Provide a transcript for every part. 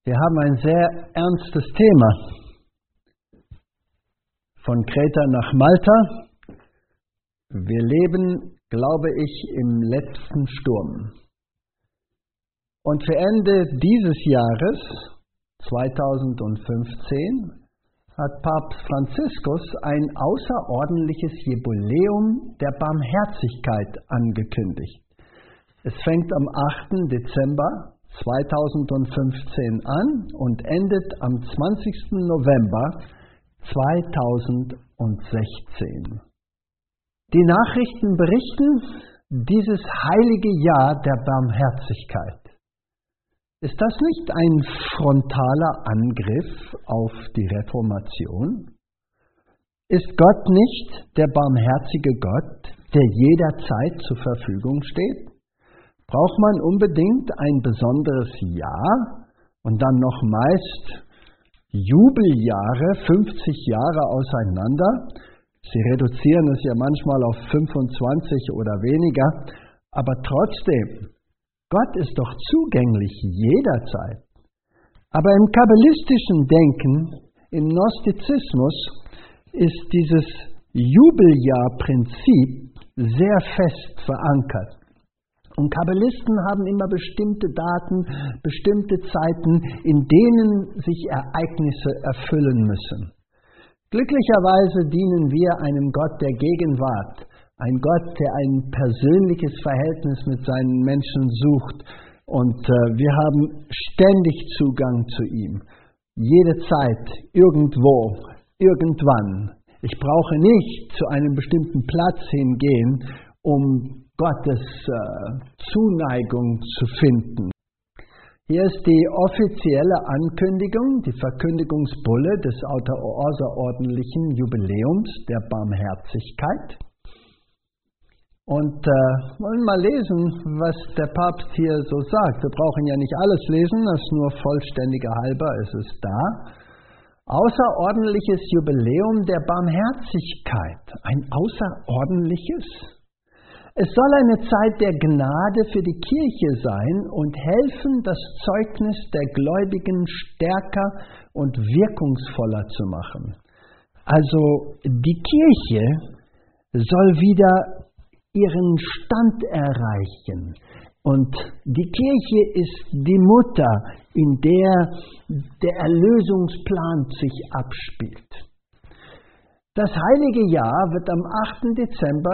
Wir haben ein sehr ernstes Thema. Von Kreta nach Malta. Wir leben, glaube ich, im letzten Sturm. Und für Ende dieses Jahres, 2015, hat Papst Franziskus ein außerordentliches Jubiläum der Barmherzigkeit angekündigt. Es fängt am 8. Dezember 2015 an und endet am 20. November 2016. Die Nachrichten berichten dieses heilige Jahr der Barmherzigkeit. Ist das nicht ein frontaler Angriff auf die Reformation? Ist Gott nicht der barmherzige Gott, der jederzeit zur Verfügung steht? Braucht man unbedingt ein besonderes Jahr und dann noch meist Jubeljahre, 50 Jahre auseinander? Sie reduzieren es ja manchmal auf 25 oder weniger, aber trotzdem, Gott ist doch zugänglich jederzeit. Aber im kabbalistischen Denken, im Gnostizismus, ist dieses Jubeljahrprinzip sehr fest verankert. Und Kabbalisten haben immer bestimmte Daten, bestimmte Zeiten, in denen sich Ereignisse erfüllen müssen. Glücklicherweise dienen wir einem Gott der Gegenwart, ein Gott, der ein persönliches Verhältnis mit seinen Menschen sucht. Und wir haben ständig Zugang zu ihm. Jede Zeit, irgendwo, irgendwann. Ich brauche nicht zu einem bestimmten Platz hingehen, um Gottes Zuneigung zu finden. Hier ist die offizielle Ankündigung, die Verkündigungsbulle des außerordentlichen Jubiläums der Barmherzigkeit. Und wollen mal lesen, was der Papst hier so sagt. Wir brauchen ja nicht alles lesen, das ist nur vollständiger halber, es ist da. Außerordentliches Jubiläum der Barmherzigkeit. Ein außerordentliches? Es soll eine Zeit der Gnade für die Kirche sein und helfen, das Zeugnis der Gläubigen stärker und wirkungsvoller zu machen. Also die Kirche soll wieder ihren Stand erreichen. Und die Kirche ist die Mutter, in der der Erlösungsplan sich abspielt. Das heilige Jahr wird am 8. Dezember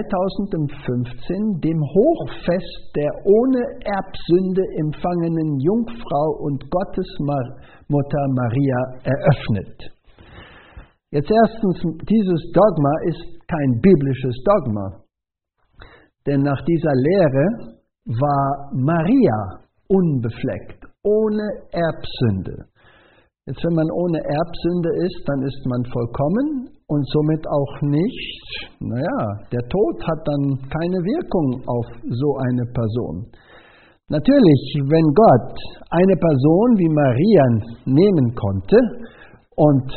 2015, dem Hochfest der ohne Erbsünde empfangenen Jungfrau und Gottesmutter Maria eröffnet. Jetzt erstens, dieses Dogma ist kein biblisches Dogma, denn nach dieser Lehre war Maria unbefleckt, ohne Erbsünde. Jetzt, wenn man ohne Erbsünde ist, dann ist man vollkommen und somit auch nicht, der Tod hat dann keine Wirkung auf so eine Person. Natürlich, wenn Gott eine Person wie Maria nehmen konnte und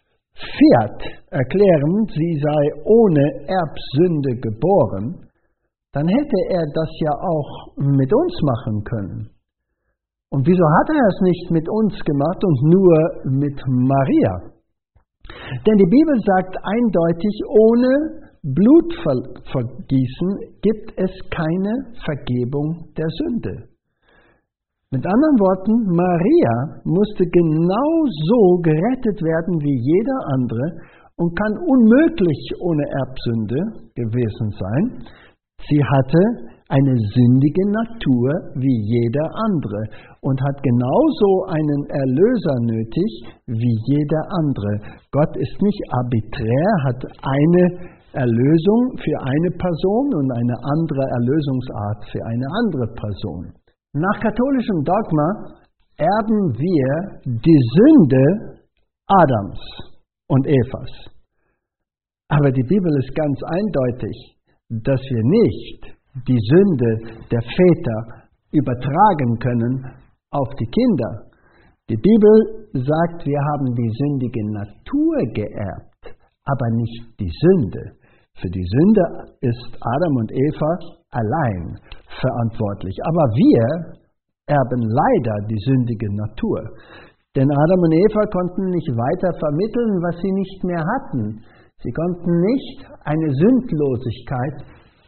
erklären, sie sei ohne Erbsünde geboren, dann hätte er das ja auch mit uns machen können. Und wieso hat er es nicht mit uns gemacht und nur mit Maria? Denn die Bibel sagt eindeutig, ohne Blutvergießen gibt es keine Vergebung der Sünde. Mit anderen Worten, Maria musste genauso gerettet werden wie jeder andere und kann unmöglich ohne Erbsünde gewesen sein. Sie hatte eine sündige Natur wie jeder andere und hat genauso einen Erlöser nötig wie jeder andere. Gott ist nicht arbiträr, hat eine Erlösung für eine Person und eine andere Erlösungsart für eine andere Person. Nach katholischem Dogma erben wir die Sünde Adams und Evas. Aber die Bibel ist ganz eindeutig, dass wir nicht die Sünde der Väter übertragen können auf die Kinder. Die Bibel sagt, wir haben die sündige Natur geerbt, aber nicht die Sünde. Für die Sünde ist Adam und Eva allein verantwortlich. Aber wir erben leider die sündige Natur. Denn Adam und Eva konnten nicht weiter vermitteln, was sie nicht mehr hatten. Sie konnten nicht eine Sündlosigkeit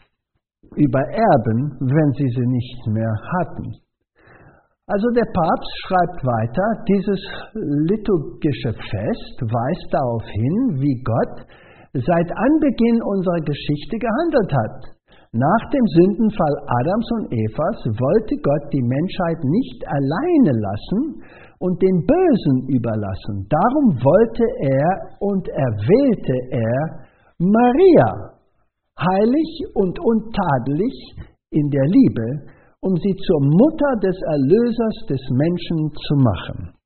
übererben, wenn sie sie nicht mehr hatten. Also der Papst schreibt weiter, dieses liturgische Fest weist darauf hin, wie Gott seit Anbeginn unserer Geschichte gehandelt hat. Nach dem Sündenfall Adams und Evas wollte Gott die Menschheit nicht alleine lassen und den Bösen überlassen. Darum wollte er und erwählte er Maria, heilig und untadelig in der Liebe, um sie zur Mutter des Erlösers des Menschen zu machen.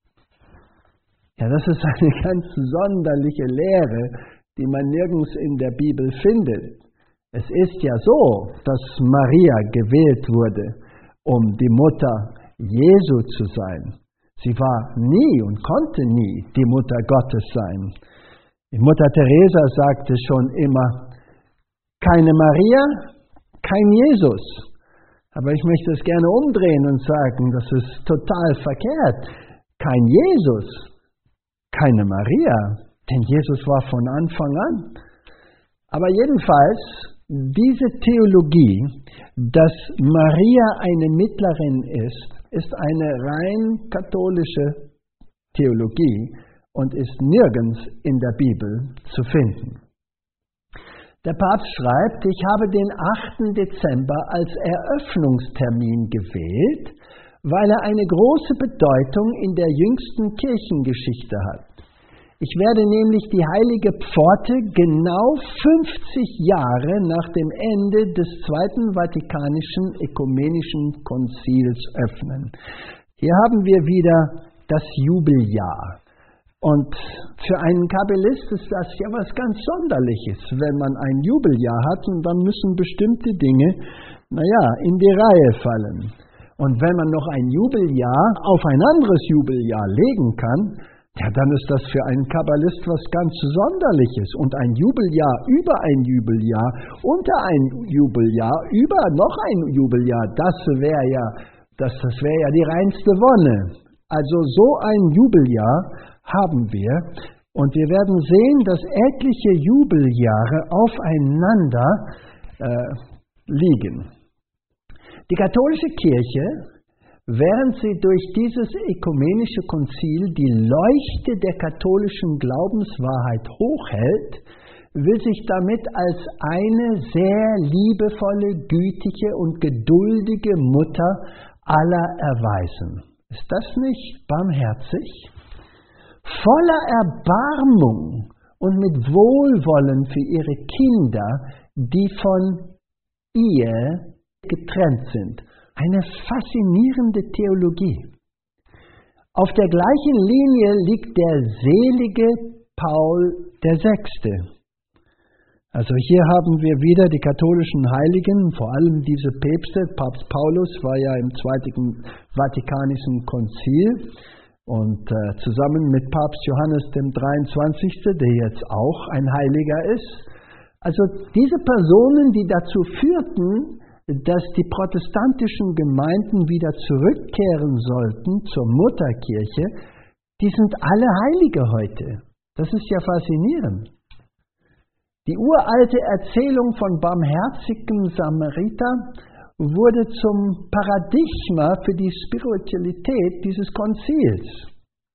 Ja, das ist eine ganz sonderliche Lehre, die man nirgends in der Bibel findet. Es ist ja so, dass Maria gewählt wurde, um die Mutter Jesu zu sein. Sie war nie und konnte nie die Mutter Gottes sein. Die Mutter Teresa sagte schon immer, keine Maria, kein Jesus. Aber ich möchte es gerne umdrehen und sagen, das ist total verkehrt. Kein Jesus, keine Maria, denn Jesus war von Anfang an. Aber jedenfalls, diese Theologie, dass Maria eine Mittlerin ist eine rein katholische Theologie und ist nirgends in der Bibel zu finden. Der Papst schreibt, ich habe den 8. Dezember als Eröffnungstermin gewählt, weil er eine große Bedeutung in der jüngsten Kirchengeschichte hat. Ich werde nämlich die heilige Pforte genau 50 Jahre nach dem Ende des Zweiten Vatikanischen Ökumenischen Konzils öffnen. Hier haben wir wieder das Jubeljahr. Und für einen Kabbalist ist das ja was ganz Sonderliches, wenn man ein Jubeljahr hat und dann müssen bestimmte Dinge, in die Reihe fallen. Und wenn man noch ein Jubeljahr auf ein anderes Jubeljahr legen kann, ja, dann ist das für einen Kabbalist was ganz Sonderliches. Und ein Jubeljahr über ein Jubeljahr, unter ein Jubeljahr, über noch ein Jubeljahr, das wäre ja die reinste Wonne. Also so ein Jubeljahr haben wir. Und wir werden sehen, dass etliche Jubeljahre aufeinander liegen. Die katholische Kirche, während sie durch dieses ökumenische Konzil die Leuchte der katholischen Glaubenswahrheit hochhält, will sich damit als eine sehr liebevolle, gütige und geduldige Mutter aller erweisen. Ist das nicht barmherzig? Voller Erbarmung und mit Wohlwollen für ihre Kinder, die von ihr getrennt sind. Eine faszinierende Theologie. Auf der gleichen Linie liegt der selige Paul VI. Also hier haben wir wieder die katholischen Heiligen, vor allem diese Päpste. Papst Paulus war ja im Zweiten Vatikanischen Konzil und zusammen mit Papst Johannes dem 23., der jetzt auch ein Heiliger ist. Also diese Personen, die dazu führten, dass die protestantischen Gemeinden wieder zurückkehren sollten zur Mutterkirche, die sind alle Heilige heute. Das ist ja faszinierend. Die uralte Erzählung von barmherzigem Samariter wurde zum Paradigma für die Spiritualität dieses Konzils.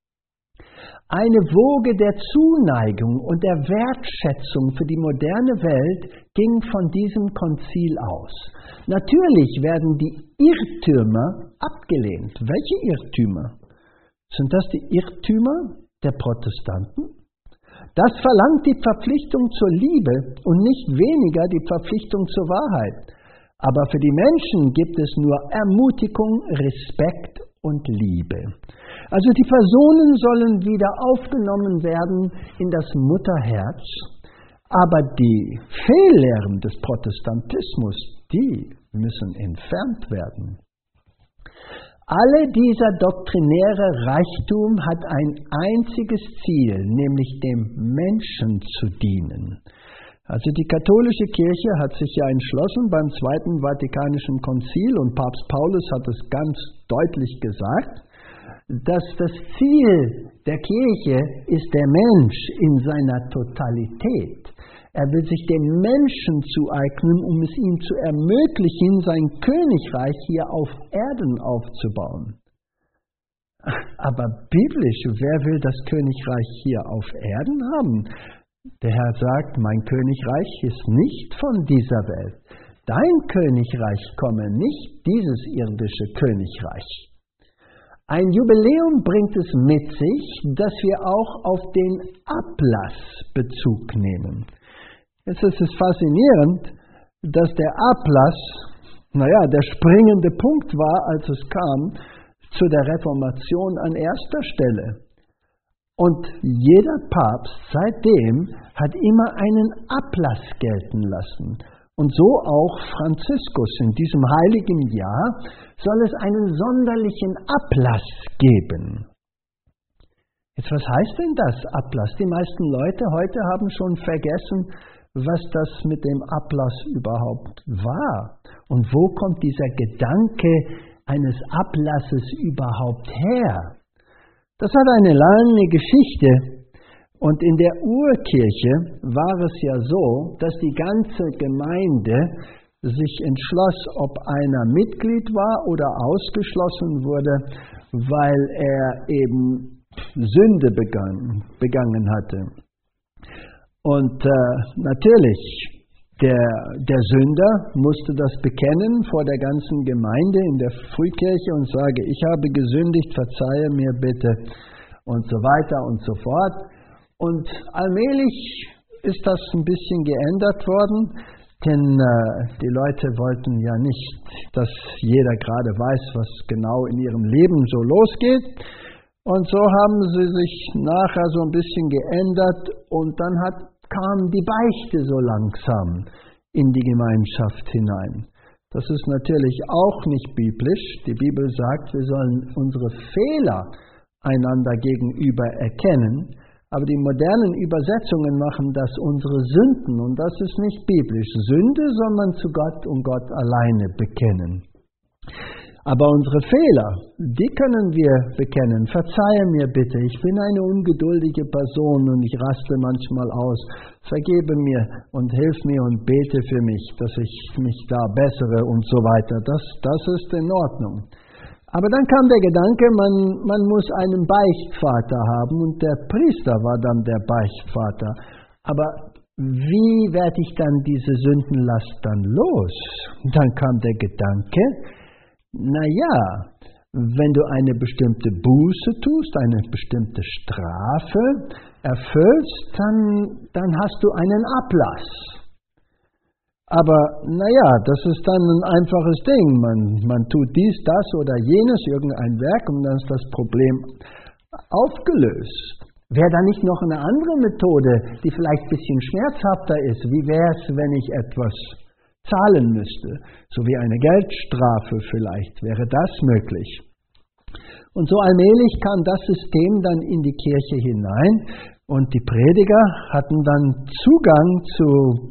Eine Woge der Zuneigung und der Wertschätzung für die moderne Welt ging von diesem Konzil aus. Natürlich werden die Irrtümer abgelehnt. Welche Irrtümer? Sind das die Irrtümer der Protestanten? Das verlangt die Verpflichtung zur Liebe und nicht weniger die Verpflichtung zur Wahrheit. Aber für die Menschen gibt es nur Ermutigung, Respekt und Liebe. Also die Personen sollen wieder aufgenommen werden in das Mutterherz, aber die Fehllehren des Protestantismus, die müssen entfernt werden. Alle dieser doktrinäre Reichtum hat ein einziges Ziel, nämlich dem Menschen zu dienen. Also die katholische Kirche hat sich ja entschlossen beim Zweiten Vatikanischen Konzil, und Papst Paulus hat es ganz deutlich gesagt, dass das Ziel der Kirche ist der Mensch in seiner Totalität. Er will sich den Menschen zueignen, um es ihm zu ermöglichen, sein Königreich hier auf Erden aufzubauen. Aber biblisch, wer will das Königreich hier auf Erden haben? Der Herr sagt, mein Königreich ist nicht von dieser Welt. Dein Königreich komme, nicht dieses irdische Königreich. Ein Jubiläum bringt es mit sich, dass wir auch auf den Ablass Bezug nehmen. Jetzt ist es faszinierend, dass der Ablass, der springende Punkt war, als es kam zu der Reformation an erster Stelle. Und jeder Papst seitdem hat immer einen Ablass gelten lassen. Und so auch Franziskus. In diesem heiligen Jahr soll es einen sonderlichen Ablass geben. Jetzt, was heißt denn das, Ablass? Die meisten Leute heute haben schon vergessen, was das mit dem Ablass überhaupt war. Und wo kommt dieser Gedanke eines Ablasses überhaupt her? Das hat eine lange Geschichte. Und in der Urkirche war es ja so, dass die ganze Gemeinde sich entschloss, ob einer Mitglied war oder ausgeschlossen wurde, weil er eben Sünde begangen hatte. Und natürlich, der Sünder musste das bekennen vor der ganzen Gemeinde in der Frühkirche und sage, ich habe gesündigt, verzeihe mir bitte und so weiter und so fort. Und allmählich ist das ein bisschen geändert worden, denn die Leute wollten ja nicht, dass jeder gerade weiß, was genau in ihrem Leben so losgeht. Und so haben sie sich nachher so ein bisschen geändert und dann kam die Beichte so langsam in die Gemeinschaft hinein. Das ist natürlich auch nicht biblisch. Die Bibel sagt, wir sollen unsere Fehler einander gegenüber erkennen. Aber die modernen Übersetzungen machen das unsere Sünden und das ist nicht biblisch. Sünde soll man zu Gott und Gott alleine bekennen. Aber unsere Fehler, die können wir bekennen. Verzeihe mir bitte, ich bin eine ungeduldige Person und ich raste manchmal aus. Vergebe mir und hilf mir und bete für mich, dass ich mich da bessere und so weiter. Das ist in Ordnung. Aber dann kam der Gedanke, man muss einen Beichtvater haben und der Priester war dann der Beichtvater. Aber wie werde ich dann diese Sündenlast dann los? Dann kam der Gedanke, wenn du eine bestimmte Buße tust, eine bestimmte Strafe erfüllst, dann hast du einen Ablass. Aber das ist dann ein einfaches Ding. Man tut dies, das oder jenes, irgendein Werk und dann ist das Problem aufgelöst. Wäre da nicht noch eine andere Methode, die vielleicht ein bisschen schmerzhafter ist? Wie wäre es, wenn ich etwas zahlen müsste? So wie eine Geldstrafe vielleicht. Wäre das möglich? Und so allmählich kam das System dann in die Kirche hinein und die Prediger hatten dann Zugang zu,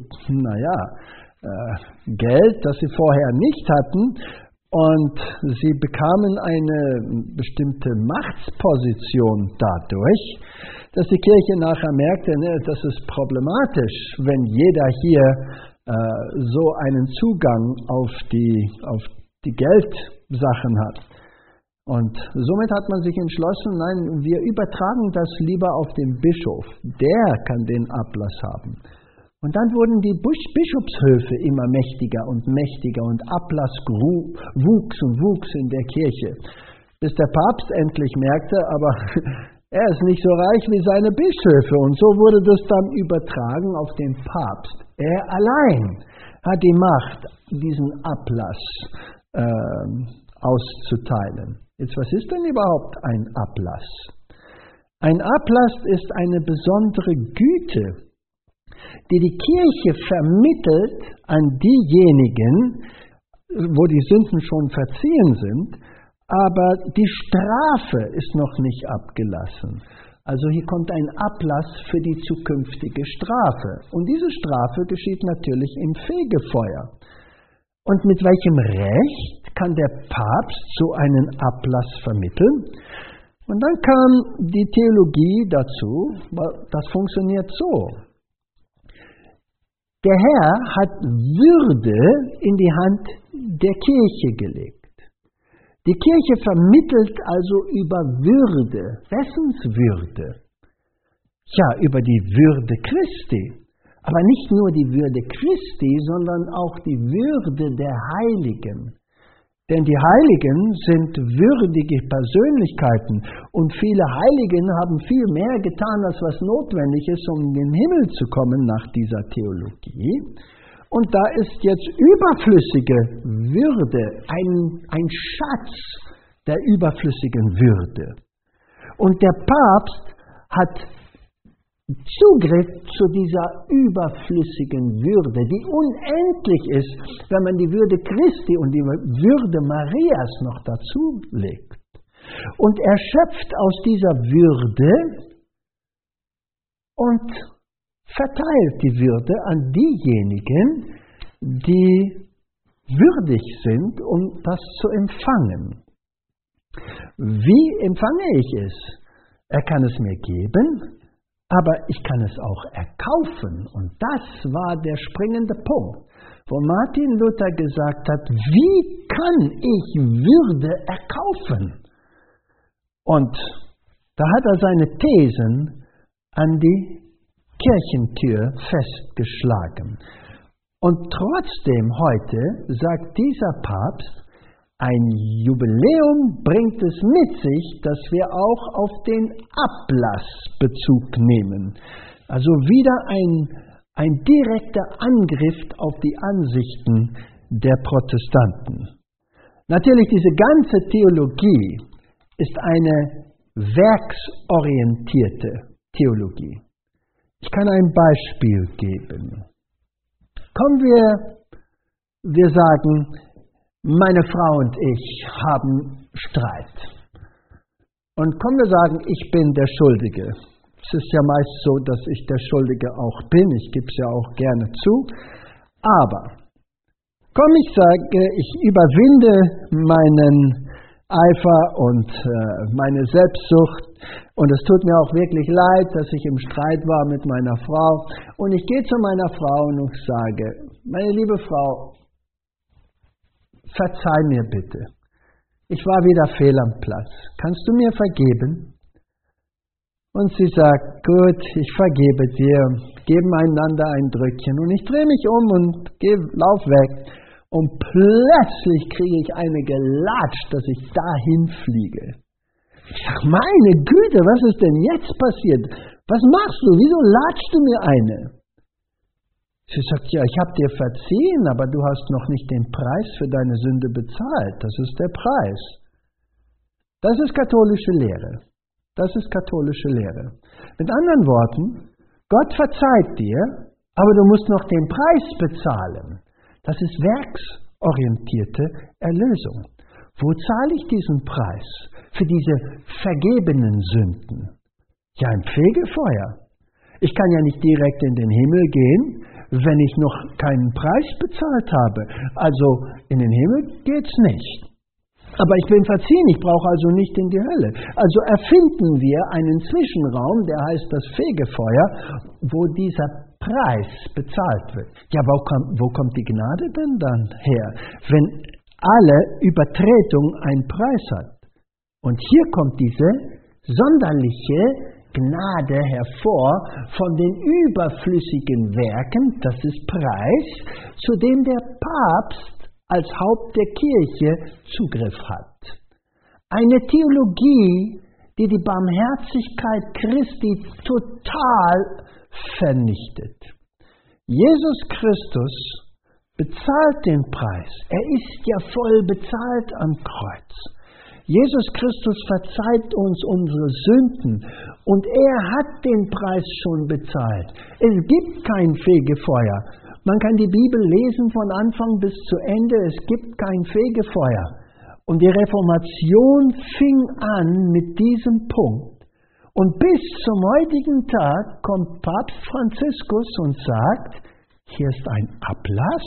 Geld, das sie vorher nicht hatten, und sie bekamen eine bestimmte Machtsposition dadurch, dass die Kirche nachher merkte, das ist problematisch, wenn jeder hier so einen Zugang auf die Geldsachen hat. Und somit hat man sich entschlossen, nein, wir übertragen das lieber auf den Bischof, der kann den Ablass haben. Und dann wurden die Bischofshöfe immer mächtiger und Ablass wuchs und wuchs in der Kirche. Bis der Papst endlich merkte, aber er ist nicht so reich wie seine Bischöfe. Und so wurde das dann übertragen auf den Papst. Er allein hat die Macht, diesen Ablass auszuteilen. Jetzt, was ist denn überhaupt ein Ablass? Ein Ablass ist eine besondere Güte, die die Kirche vermittelt an diejenigen, wo die Sünden schon verziehen sind, aber die Strafe ist noch nicht abgelassen. Also hier kommt ein Ablass für die zukünftige Strafe. Und diese Strafe geschieht natürlich im Fegefeuer. Und mit welchem Recht kann der Papst so einen Ablass vermitteln? Und dann kam die Theologie dazu, das funktioniert so. Der Herr hat Würde in die Hand der Kirche gelegt. Die Kirche vermittelt also über Würde. Wessens Würde? Ja, über die Würde Christi. Aber nicht nur die Würde Christi, sondern auch die Würde der Heiligen. Denn die Heiligen sind würdige Persönlichkeiten und viele Heiligen haben viel mehr getan, als was notwendig ist, um in den Himmel zu kommen nach dieser Theologie. Und da ist jetzt überflüssige Würde, ein Schatz der überflüssigen Würde. Und der Papst hat Zugriff zu dieser überflüssigen Würde, die unendlich ist, wenn man die Würde Christi und die Würde Marias noch dazu legt. Und er schöpft aus dieser Würde und verteilt die Würde an diejenigen, die würdig sind, um das zu empfangen. Wie empfange ich es? Er kann es mir geben, aber ich kann es auch erkaufen. Und das war der springende Punkt, wo Martin Luther gesagt hat, wie kann ich Würde erkaufen? Und da hat er seine Thesen an die Kirchentür festgeschlagen. Und trotzdem heute sagt dieser Papst, ein Jubiläum bringt es mit sich, dass wir auch auf den Ablass Bezug nehmen. Also wieder ein direkter Angriff auf die Ansichten der Protestanten. Natürlich, diese ganze Theologie ist eine werksorientierte Theologie. Ich kann ein Beispiel geben. Kommen wir sagen, meine Frau und ich haben Streit. Und kommen wir sagen, ich bin der Schuldige. Es ist ja meist so, dass ich der Schuldige auch bin. Ich gebe es ja auch gerne zu. Aber, ich sage, ich überwinde meinen Eifer und meine Selbstsucht. Und es tut mir auch wirklich leid, dass ich im Streit war mit meiner Frau. Und ich gehe zu meiner Frau und ich sage, meine liebe Frau, verzeih mir bitte. Ich war wieder fehl am Platz. Kannst du mir vergeben? Und sie sagt, gut, ich vergebe dir. Geben einander ein Drückchen. Und ich drehe mich um und lauf weg. Und plötzlich kriege ich eine gelatscht, dass ich dahin fliege. Ich sage, meine Güte, was ist denn jetzt passiert? Was machst du? Wieso latschst du mir eine? Sie sagt, ja, ich habe dir verziehen, aber du hast noch nicht den Preis für deine Sünde bezahlt. Das ist der Preis. Das ist katholische Lehre. Das ist katholische Lehre. Mit anderen Worten, Gott verzeiht dir, aber du musst noch den Preis bezahlen. Das ist werksorientierte Erlösung. Wo zahle ich diesen Preis für diese vergebenen Sünden? Ja, im Fegefeuer. Ich kann ja nicht direkt in den Himmel gehen, wenn ich noch keinen Preis bezahlt habe. Also in den Himmel geht's nicht. Aber ich bin verziehen, ich brauche also nicht in die Hölle. Also erfinden wir einen Zwischenraum, der heißt das Fegefeuer, wo dieser Preis bezahlt wird. Ja, wo kommt die Gnade denn dann her, wenn alle Übertretung einen Preis hat? Und hier kommt diese sonderliche Gnade hervor von den überflüssigen Werken, das ist Preis, zu dem der Papst als Haupt der Kirche Zugriff hat. Eine Theologie, die die Barmherzigkeit Christi total vernichtet. Jesus Christus bezahlt den Preis. Er ist ja voll bezahlt am Kreuz. Jesus Christus verzeiht uns unsere Sünden und er hat den Preis schon bezahlt. Es gibt kein Fegefeuer. Man kann die Bibel lesen von Anfang bis zu Ende. Es gibt kein Fegefeuer. Und die Reformation fing an mit diesem Punkt. Und bis zum heutigen Tag kommt Papst Franziskus und sagt, hier ist ein Ablass.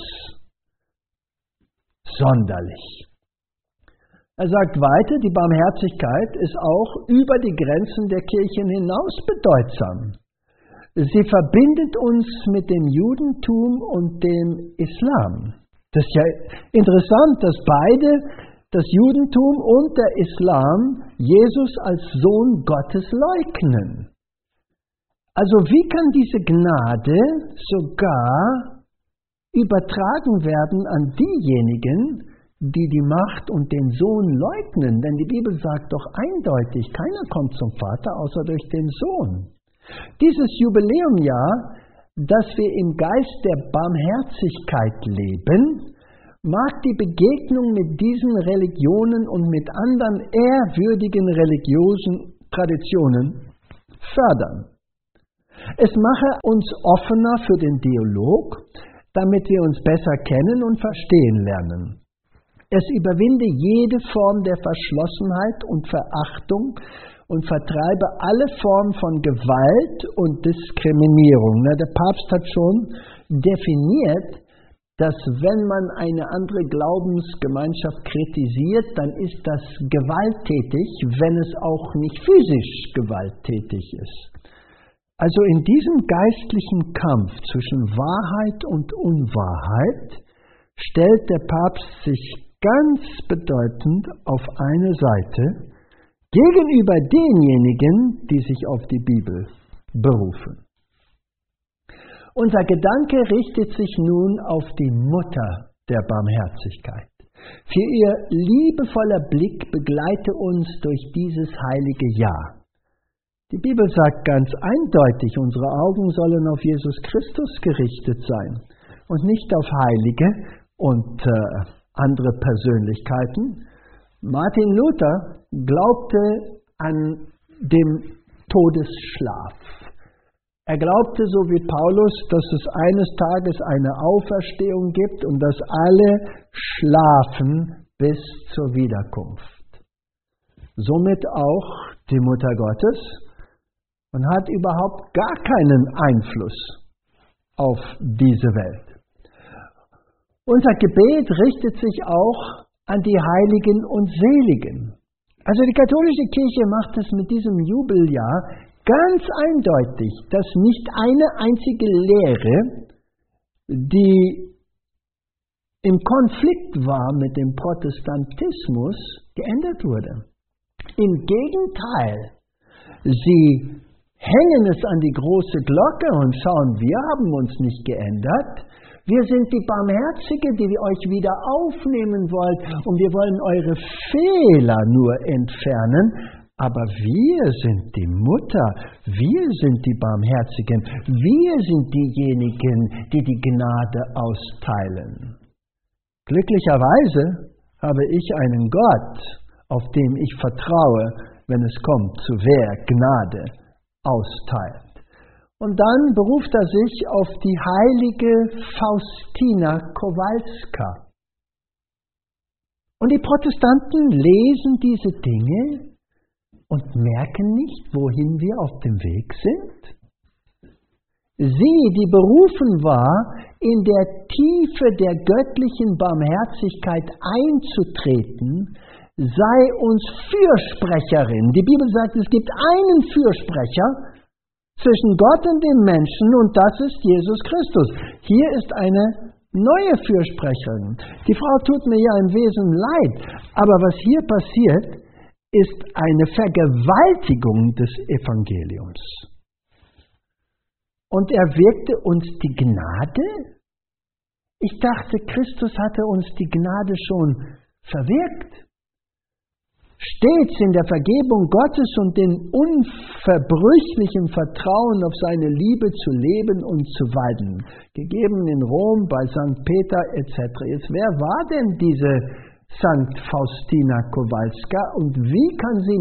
Sonderlich. Er sagt weiter, die Barmherzigkeit ist auch über die Grenzen der Kirchen hinaus bedeutsam. Sie verbindet uns mit dem Judentum und dem Islam. Das ist ja interessant, dass beide, das Judentum und der Islam, Jesus als Sohn Gottes leugnen. Also wie kann diese Gnade sogar übertragen werden an diejenigen, die die Macht und den Sohn leugnen? Denn die Bibel sagt doch eindeutig, keiner kommt zum Vater außer durch den Sohn. Dieses Jubiläumjahr, dass wir im Geist der Barmherzigkeit leben, mag die Begegnung mit diesen Religionen und mit anderen ehrwürdigen religiösen Traditionen fördern. Es mache uns offener für den Dialog, damit wir uns besser kennen und verstehen lernen. Es überwinde jede Form der Verschlossenheit und Verachtung und vertreibe alle Formen von Gewalt und Diskriminierung. Der Papst hat schon definiert, dass wenn man eine andere Glaubensgemeinschaft kritisiert, dann ist das gewalttätig, wenn es auch nicht physisch gewalttätig ist. Also in diesem geistlichen Kampf zwischen Wahrheit und Unwahrheit stellt der Papst sich ganz bedeutend auf eine Seite gegenüber denjenigen, die sich auf die Bibel berufen. Unser Gedanke richtet sich nun auf die Mutter der Barmherzigkeit. Für ihr liebevoller Blick begleite uns durch dieses heilige Jahr. Die Bibel sagt ganz eindeutig, unsere Augen sollen auf Jesus Christus gerichtet sein und nicht auf Heilige und andere Persönlichkeiten. Martin Luther glaubte an den Todesschlaf. Er glaubte, so wie Paulus, dass es eines Tages eine Auferstehung gibt und dass alle schlafen bis zur Wiederkunft. Somit auch die Mutter Gottes und hat überhaupt gar keinen Einfluss auf diese Welt. Unser Gebet richtet sich auch an die Heiligen und Seligen. Also die katholische Kirche macht es mit diesem Jubeljahr ganz eindeutig, dass nicht eine einzige Lehre, die im Konflikt war mit dem Protestantismus, geändert wurde. Im Gegenteil, sie hängen es an die große Glocke und schauen, wir haben uns nicht geändert. Wir sind die Barmherzige, die wir euch wieder aufnehmen wollen und wir wollen eure Fehler nur entfernen. Aber wir sind die Mutter, wir sind die Barmherzigen, wir sind diejenigen, die die Gnade austeilen. Glücklicherweise habe ich einen Gott, auf dem ich vertraue, wenn es kommt zu wer Gnade austeilt. Und dann beruft er sich auf die heilige Faustina Kowalska. Und die Protestanten lesen diese Dinge und merken nicht, wohin wir auf dem Weg sind. Sie, die berufen war, in der Tiefe der göttlichen Barmherzigkeit einzutreten, sei uns Fürsprecherin. Die Bibel sagt, es gibt einen Fürsprecher zwischen Gott und dem Menschen und das ist Jesus Christus. Hier ist eine neue Fürsprecherin. Die Frau tut mir ja im Wesen leid, aber was hier passiert, ist eine Vergewaltigung des Evangeliums. Und er wirkte uns die Gnade? Ich dachte, Christus hatte uns die Gnade schon verwirkt. Stets in der Vergebung Gottes und dem unverbrüchlichen Vertrauen auf seine Liebe zu leben und zu walten. Gegeben in Rom bei St. Peter etc. Jetzt, wer war denn diese St. Faustina Kowalska und wie kann sie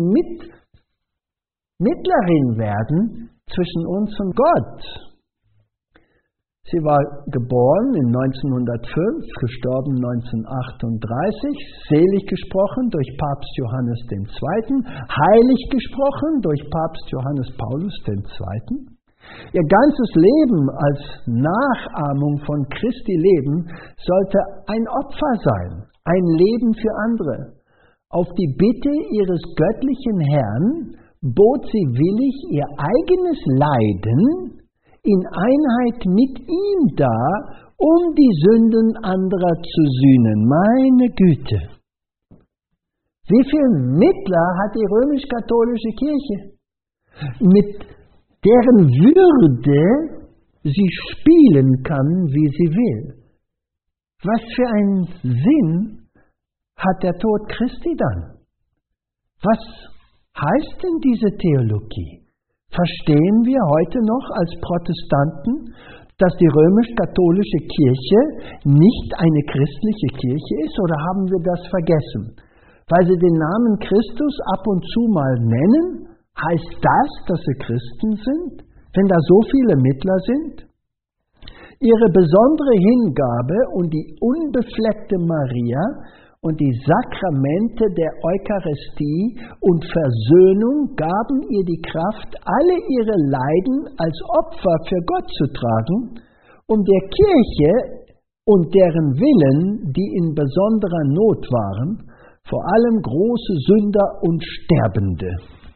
Mittlerin werden zwischen uns und Gott? Sie war geboren in 1905, gestorben 1938, selig gesprochen durch Papst Johannes II., heilig gesprochen durch Papst Johannes Paulus II. Ihr ganzes Leben als Nachahmung von Christi Leben sollte ein Opfer sein, ein Leben für andere. Auf die Bitte ihres göttlichen Herrn bot sie willig ihr eigenes Leiden in Einheit mit ihm dar, um die Sünden anderer zu sühnen. Meine Güte! Wie viele Mittler hat die römisch-katholische Kirche? Mit deren Würde sie spielen kann, wie sie will. Was für einen Sinn hat der Tod Christi dann? Was heißt denn diese Theologie? Verstehen wir heute noch als Protestanten, dass die römisch-katholische Kirche nicht eine christliche Kirche ist, oder haben wir das vergessen? Weil sie den Namen Christus ab und zu mal nennen, heißt das, dass sie Christen sind, wenn da so viele Mittler sind? Ihre besondere Hingabe und die unbefleckte Maria und die Sakramente der Eucharistie und Versöhnung gaben ihr die Kraft, alle ihre Leiden als Opfer für Gott zu tragen, um der Kirche und deren Willen, die in besonderer Not waren, vor allem große Sünder und Sterbende.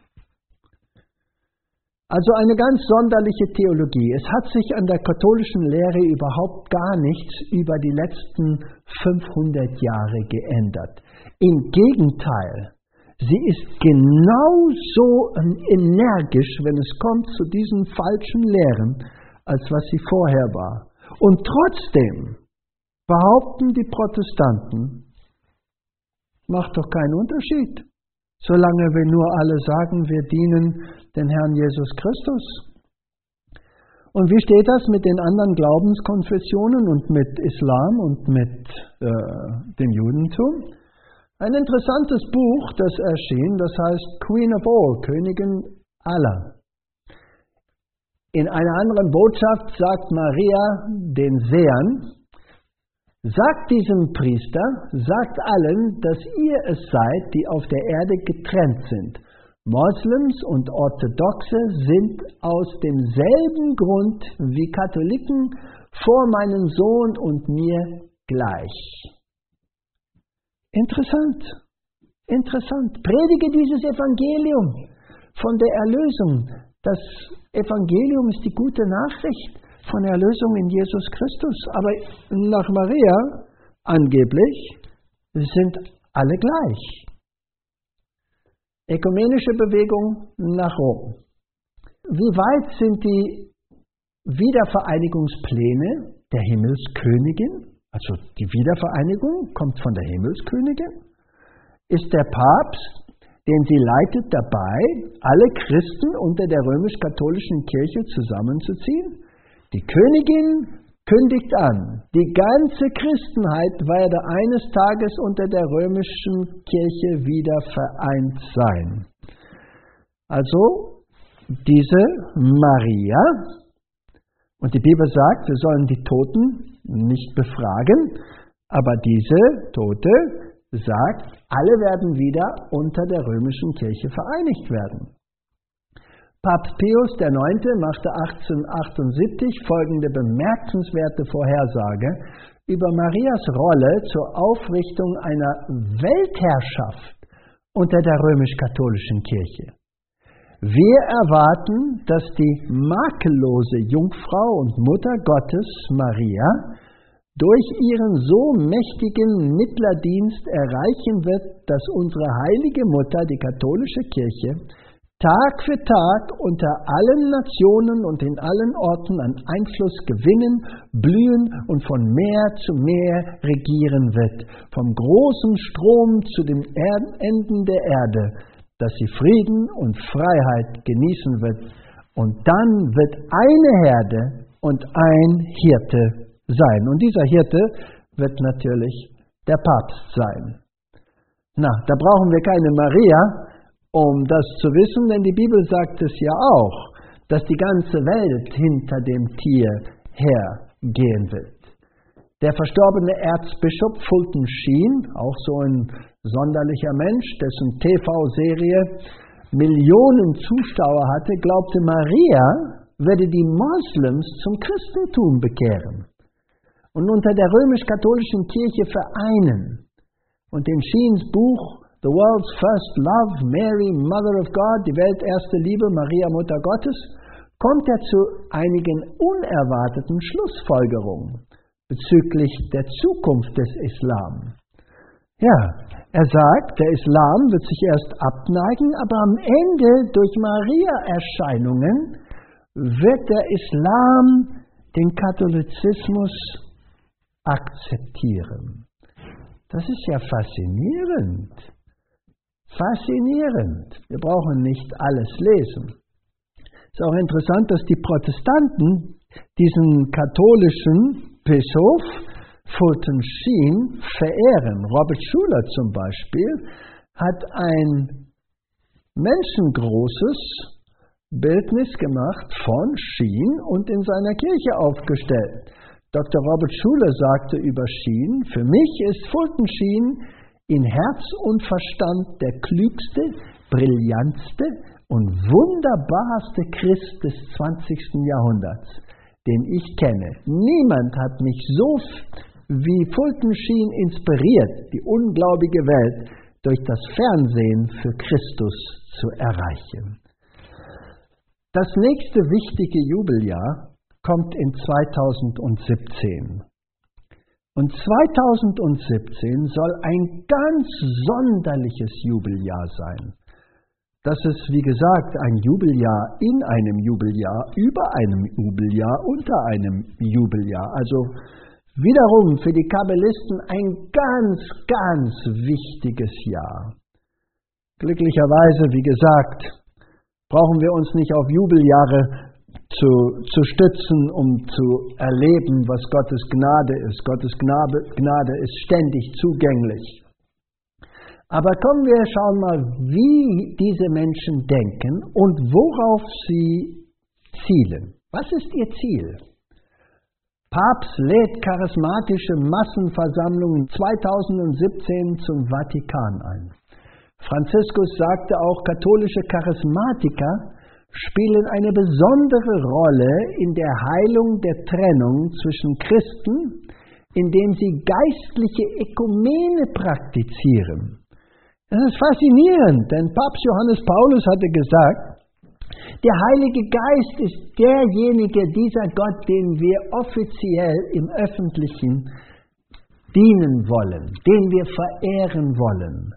Also eine ganz sonderliche Theologie. Es hat sich an der katholischen Lehre überhaupt gar nichts über die letzten 500 Jahre geändert. Im Gegenteil, sie ist genauso energisch, wenn es kommt zu diesen falschen Lehren, als was sie vorher war. Und trotzdem behaupten die Protestanten, macht doch keinen Unterschied, solange wir nur alle sagen, wir dienen den Herrn Jesus Christus. Und wie steht das mit den anderen Glaubenskonfessionen und mit Islam und mit dem Judentum? Ein interessantes Buch, das erschien, das heißt Queen of All, Königin aller. In einer anderen Botschaft sagt Maria den Sehern, sagt diesem Priester, sagt allen, dass ihr es seid, die auf der Erde getrennt sind. Moslems und Orthodoxe sind aus demselben Grund wie Katholiken vor meinem Sohn und mir gleich. Interessant, interessant. Predige dieses Evangelium von der Erlösung. Das Evangelium ist die gute Nachricht von Erlösung in Jesus Christus. Aber nach Maria, angeblich, sind alle gleich. Ökumenische Bewegung nach Rom. Wie weit sind die Wiedervereinigungspläne der Himmelskönigin? Also die Wiedervereinigung kommt von der Himmelskönigin. Ist der Papst, den sie leitet, dabei, alle Christen unter der römisch-katholischen Kirche zusammenzuziehen? Die Königin kündigt an, die ganze Christenheit werde eines Tages unter der römischen Kirche wieder vereint sein. Also diese Maria, und die Bibel sagt, wir sollen die Toten nicht befragen, aber diese Tote sagt, alle werden wieder unter der römischen Kirche vereinigt werden. Papst Pius IX. Machte 1878 folgende bemerkenswerte Vorhersage über Marias Rolle zur Aufrichtung einer Weltherrschaft unter der römisch-katholischen Kirche. Wir erwarten, dass die makellose Jungfrau und Mutter Gottes, Maria, durch ihren so mächtigen Mittlerdienst erreichen wird, dass unsere heilige Mutter, die katholische Kirche, Tag für Tag unter allen Nationen und in allen Orten an Einfluss gewinnen, blühen und von Meer zu Meer regieren wird, vom großen Strom zu den Enden der Erde, dass sie Frieden und Freiheit genießen wird. Und dann wird eine Herde und ein Hirte sein. Und dieser Hirte wird natürlich der Papst sein. Na, da brauchen wir keine Maria, um das zu wissen, denn die Bibel sagt es ja auch, dass die ganze Welt hinter dem Tier her gehen wird. Der verstorbene Erzbischof Fulton Sheen, auch so ein sonderlicher Mensch, dessen TV-Serie Millionen Zuschauer hatte, glaubte, Maria werde die Moslems zum Christentum bekehren und unter der römisch-katholischen Kirche vereinen. Und in Sheens Buch The World's First Love, Mary, Mother of God, die Welterste Liebe, Maria, Mutter Gottes, kommt er zu einigen unerwarteten Schlussfolgerungen bezüglich der Zukunft des Islam. Ja, er sagt, der Islam wird sich erst abneigen, aber am Ende durch Maria-Erscheinungen wird der Islam den Katholizismus akzeptieren. Das ist ja faszinierend. Faszinierend. Wir brauchen nicht alles lesen. Es ist auch interessant, dass die Protestanten diesen katholischen Bischof Fulton Sheen verehren. Robert Schuller zum Beispiel hat ein menschengroßes Bildnis gemacht von Sheen und in seiner Kirche aufgestellt. Dr. Robert Schuller sagte über Sheen: Für mich ist Fulton Sheen in Herz und Verstand der klügste, brillantste und wunderbarste Christ des 20. Jahrhunderts, den ich kenne. Niemand hat mich so wie Fulton Sheen inspiriert, die ungläubige Welt durch das Fernsehen für Christus zu erreichen. Das nächste wichtige Jubeljahr kommt in 2017. Und 2017 soll ein ganz sonderliches Jubeljahr sein. Das ist, wie gesagt, ein Jubeljahr in einem Jubeljahr, über einem Jubeljahr, unter einem Jubeljahr. Also wiederum für die Kabbalisten ein ganz, ganz wichtiges Jahr. Glücklicherweise, wie gesagt, brauchen wir uns nicht auf Jubeljahre zu stützen, um zu erleben, was Gottes Gnade ist. Gottes Gnade ist ständig zugänglich. Aber kommen wir, schauen mal, wie diese Menschen denken und worauf sie zielen. Was ist ihr Ziel? Papst lädt charismatische Massenversammlungen 2017 zum Vatikan ein. Franziskus sagte auch, katholische Charismatiker spielen eine besondere Rolle in der Heilung der Trennung zwischen Christen, indem sie geistliche Ökumene praktizieren. Das ist faszinierend, denn Papst Johannes Paulus hatte gesagt, der Heilige Geist ist derjenige, dieser Gott, den wir offiziell im Öffentlichen dienen wollen, den wir verehren wollen.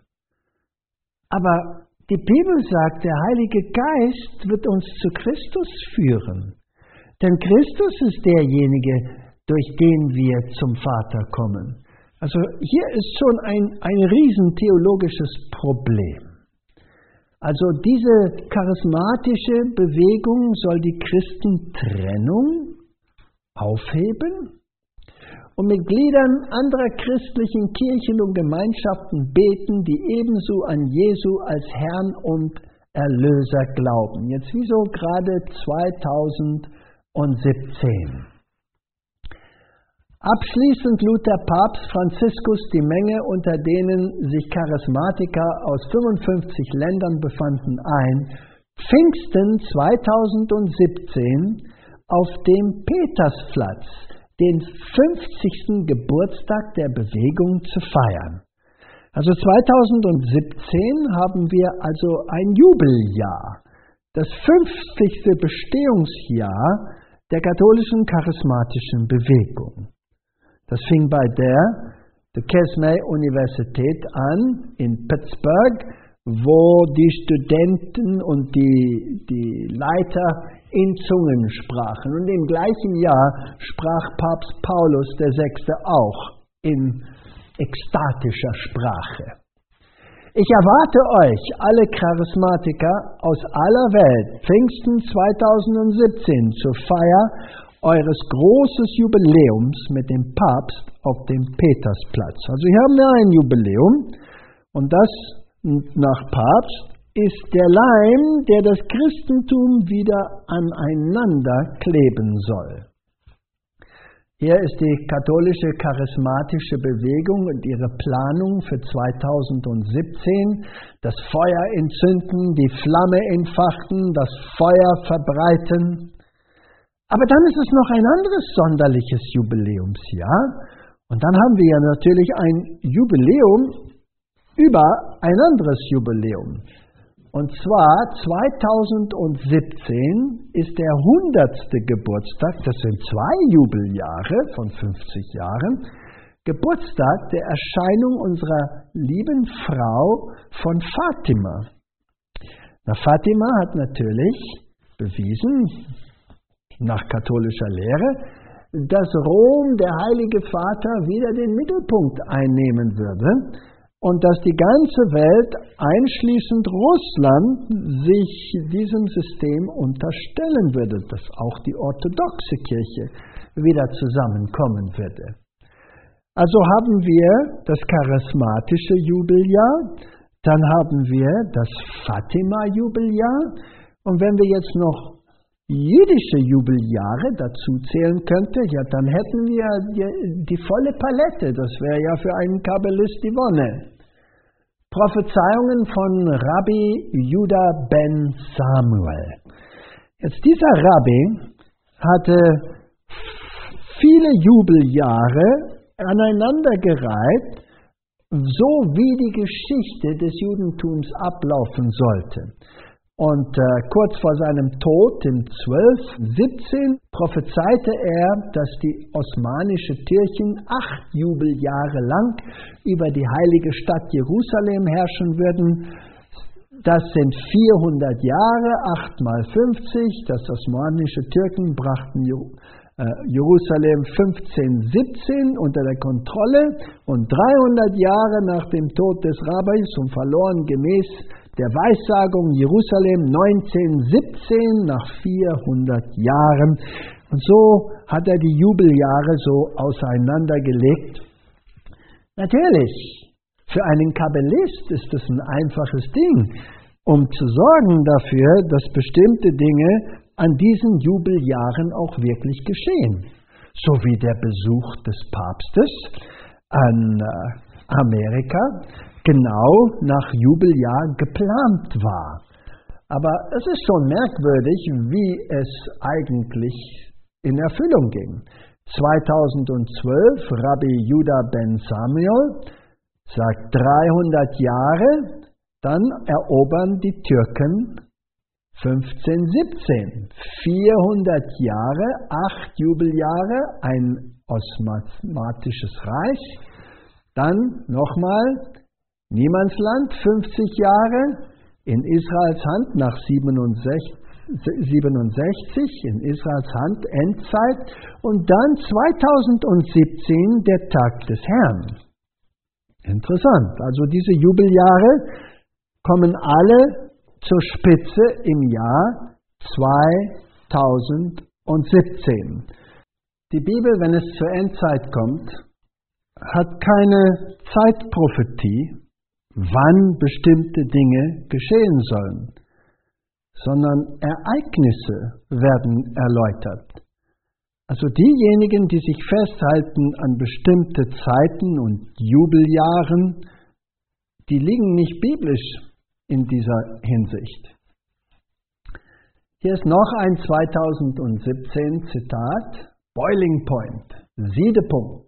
Aber die Bibel sagt, der Heilige Geist wird uns zu Christus führen. Denn Christus ist derjenige, durch den wir zum Vater kommen. Also hier ist schon ein riesen theologisches Problem. Also diese charismatische Bewegung soll die Christentrennung aufheben und Mitgliedern anderer christlichen Kirchen und Gemeinschaften beten, die ebenso an Jesu als Herrn und Erlöser glauben. Jetzt wieso gerade 2017? Abschließend lud der Papst Franziskus die Menge, unter denen sich Charismatiker aus 55 Ländern befanden, ein, Pfingsten 2017 auf dem Petersplatz den 50. Geburtstag der Bewegung zu feiern. Also 2017 haben wir also ein Jubeljahr, das 50. Bestehungsjahr der katholischen charismatischen Bewegung. Das fing bei der Duquesne-Universität an in Pittsburgh, wo die Studenten und die Leiter in Zungen sprachen. Und im gleichen Jahr sprach Papst Paulus VI. Auch in ekstatischer Sprache. Ich erwarte euch, alle Charismatiker aus aller Welt, Pfingsten 2017 zur Feier eures großen Jubiläums mit dem Papst auf dem Petersplatz. Also hier haben wir ein Jubiläum und das nach Papst ist der Leim, der das Christentum wieder aneinander kleben soll. Hier ist die katholische charismatische Bewegung und ihre Planung für 2017, das Feuer entzünden, die Flamme entfachen, das Feuer verbreiten. Aber dann ist es noch ein anderes sonderliches Jubiläumsjahr und dann haben wir ja natürlich ein Jubiläum über ein anderes Jubiläum. Und zwar 2017 ist der 100. Geburtstag, das sind 2 Jubeljahre von 50 Jahren, Geburtstag der Erscheinung unserer lieben Frau von Fatima. Na, Fatima hat natürlich bewiesen, nach katholischer Lehre, dass Rom, der Heilige Vater, wieder den Mittelpunkt einnehmen würde. Und dass die ganze Welt, einschließend Russland, sich diesem System unterstellen würde, dass auch die orthodoxe Kirche wieder zusammenkommen würde. Also haben wir das charismatische Jubeljahr, dann haben wir das Fatima-Jubeljahr und wenn wir jetzt noch jüdische Jubeljahre dazu zählen könnte, ja, dann hätten wir die volle Palette, das wäre ja für einen Kabbalist die Wonne. Prophezeiungen von Rabbi Judah ben Samuel. Jetzt dieser Rabbi hatte viele Jubeljahre aneinandergereiht, so wie die Geschichte des Judentums ablaufen sollte. Und kurz vor seinem Tod, im 1217, prophezeite er, dass die osmanische Türchen 8 Jubeljahre lang über die heilige Stadt Jerusalem herrschen würden. Das sind 400 Jahre, 8 mal 50. Das osmanische Türken brachten Jerusalem 1517 unter der Kontrolle und 300 Jahre nach dem Tod des Rabbis und verloren gemäß der Weissagung Jerusalem 1917 nach 400 Jahren. Und so hat er die Jubeljahre so auseinandergelegt. Natürlich, für einen Kabbalist ist es ein einfaches Ding, um zu sorgen dafür, dass bestimmte Dinge an diesen Jubeljahren auch wirklich geschehen. So wie der Besuch des Papstes an Amerika genau nach Jubeljahr geplant war. Aber es ist schon merkwürdig, wie es eigentlich in Erfüllung ging. 2012, Rabbi Judah ben Samuel sagt 300 Jahre, dann erobern die Türken 1517. 400 Jahre, 8 Jubeljahre, ein osmanisches Reich. Dann nochmal Niemandsland, 50 Jahre, in Israels Hand nach 67, in Israels Hand Endzeit und dann 2017 der Tag des Herrn. Interessant, also diese Jubeljahre kommen alle zur Spitze im Jahr 2017. Die Bibel, wenn es zur Endzeit kommt, hat keine Zeitprophetie, wann bestimmte Dinge geschehen sollen, sondern Ereignisse werden erläutert. Also diejenigen, die sich festhalten an bestimmte Zeiten und Jubeljahren, die liegen nicht biblisch in dieser Hinsicht. Hier ist noch ein 2017 Zitat, Boiling Point, Siedepunkt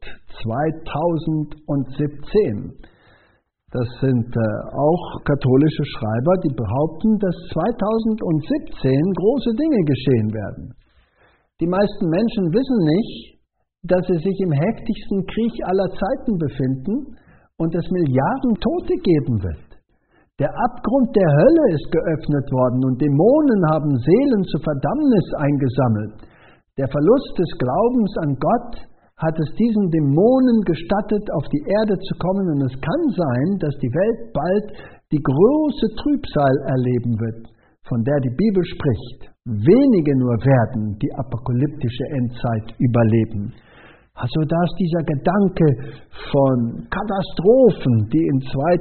2017. Das sind auch katholische Schreiber, die behaupten, dass 2017 große Dinge geschehen werden. Die meisten Menschen wissen nicht, dass sie sich im heftigsten Krieg aller Zeiten befinden und es Milliarden Tote geben wird. Der Abgrund der Hölle ist geöffnet worden und Dämonen haben Seelen zur Verdammnis eingesammelt. Der Verlust des Glaubens an Gott hat es diesen Dämonen gestattet, auf die Erde zu kommen, und es kann sein, dass die Welt bald die große Trübsal erleben wird, von der die Bibel spricht. Wenige nur werden die apokalyptische Endzeit überleben. Also da ist dieser Gedanke von Katastrophen, die in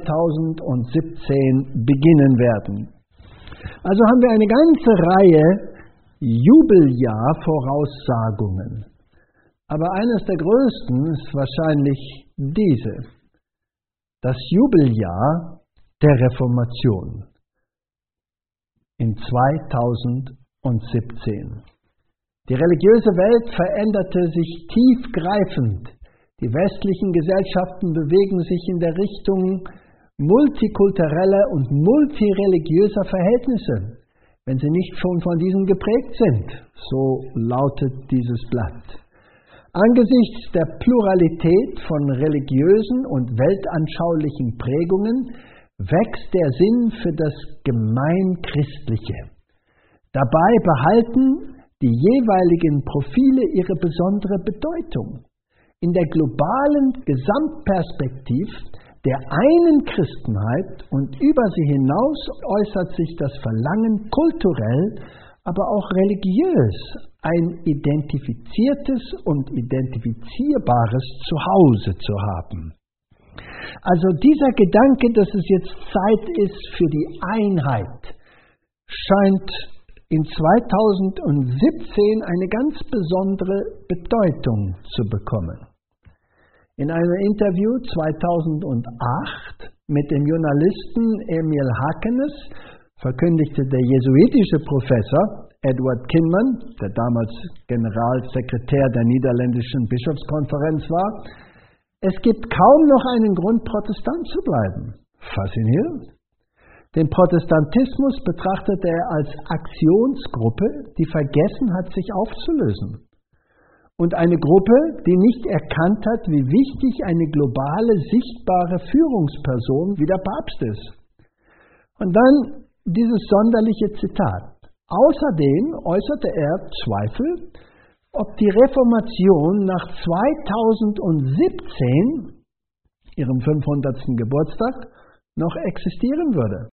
2017 beginnen werden. Also haben wir eine ganze Reihe Jubeljahr-Voraussagungen. Aber eines der größten ist wahrscheinlich diese: das Jubeljahr der Reformation in 2017. Die religiöse Welt veränderte sich tiefgreifend. Die westlichen Gesellschaften bewegen sich in der Richtung multikultureller und multireligiöser Verhältnisse, wenn sie nicht schon von diesen geprägt sind. So lautet dieses Blatt. Angesichts der Pluralität von religiösen und weltanschaulichen Prägungen wächst der Sinn für das Gemeinchristliche. Dabei behalten die jeweiligen Profile ihre besondere Bedeutung. In der globalen Gesamtperspektive der einen Christenheit und über sie hinaus äußert sich das Verlangen, kulturell, aber auch religiös ein identifiziertes und identifizierbares Zuhause zu haben. Also dieser Gedanke, dass es jetzt Zeit ist für die Einheit, scheint in 2017 eine ganz besondere Bedeutung zu bekommen. In einem Interview 2008 mit dem Journalisten Emil Hakenes verkündigte der jesuitische Professor Edward Kinman, der damals Generalsekretär der niederländischen Bischofskonferenz war, es gibt kaum noch einen Grund, Protestant zu bleiben. Faszinierend. Den Protestantismus betrachtete er als Aktionsgruppe, die vergessen hat, sich aufzulösen. Und eine Gruppe, die nicht erkannt hat, wie wichtig eine globale, sichtbare Führungsperson wie der Papst ist. Und dann dieses sonderliche Zitat. Außerdem äußerte er Zweifel, ob die Reformation nach 2017, ihrem 500. Geburtstag, noch existieren würde.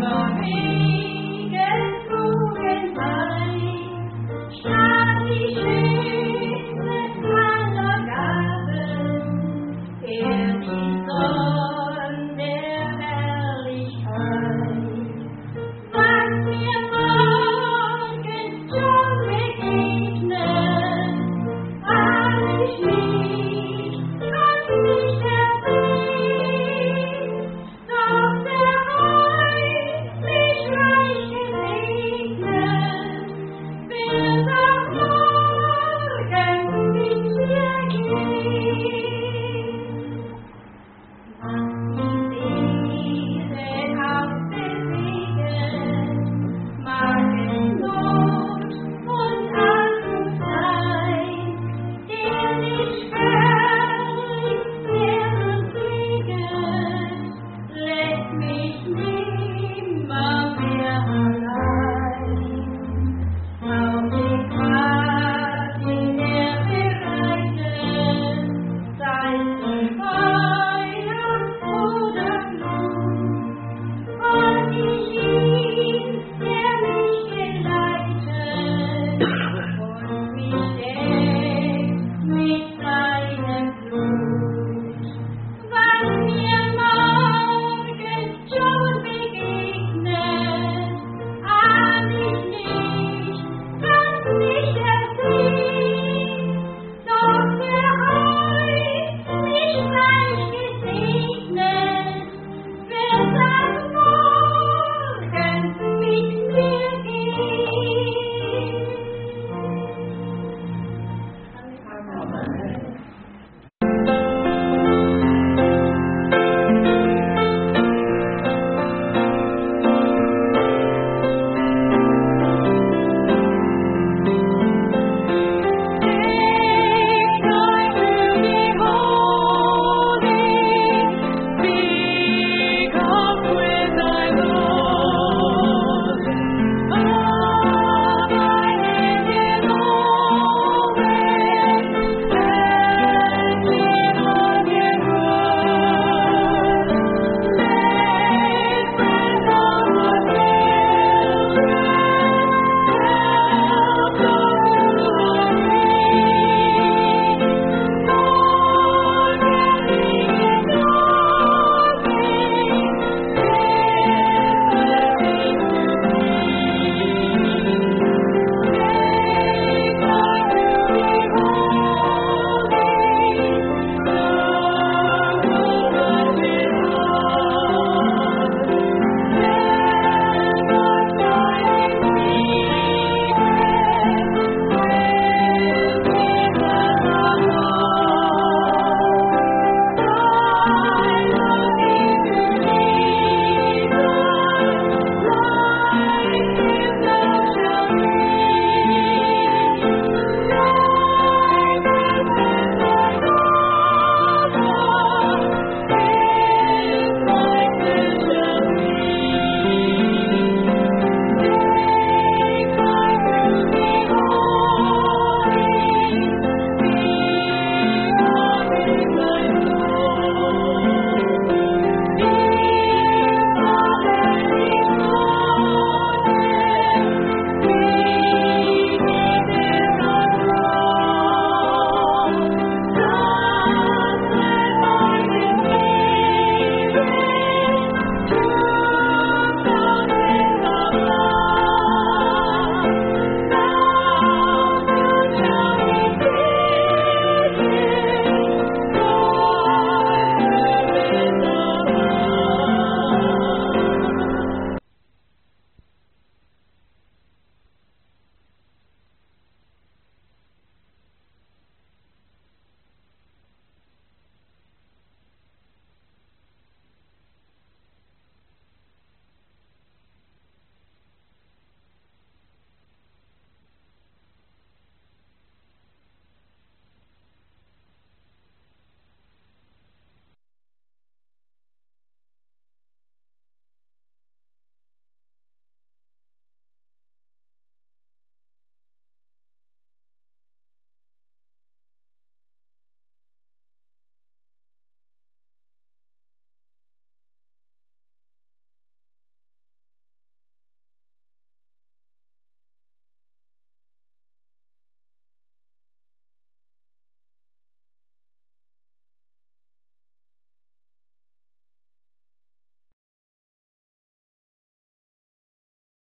Die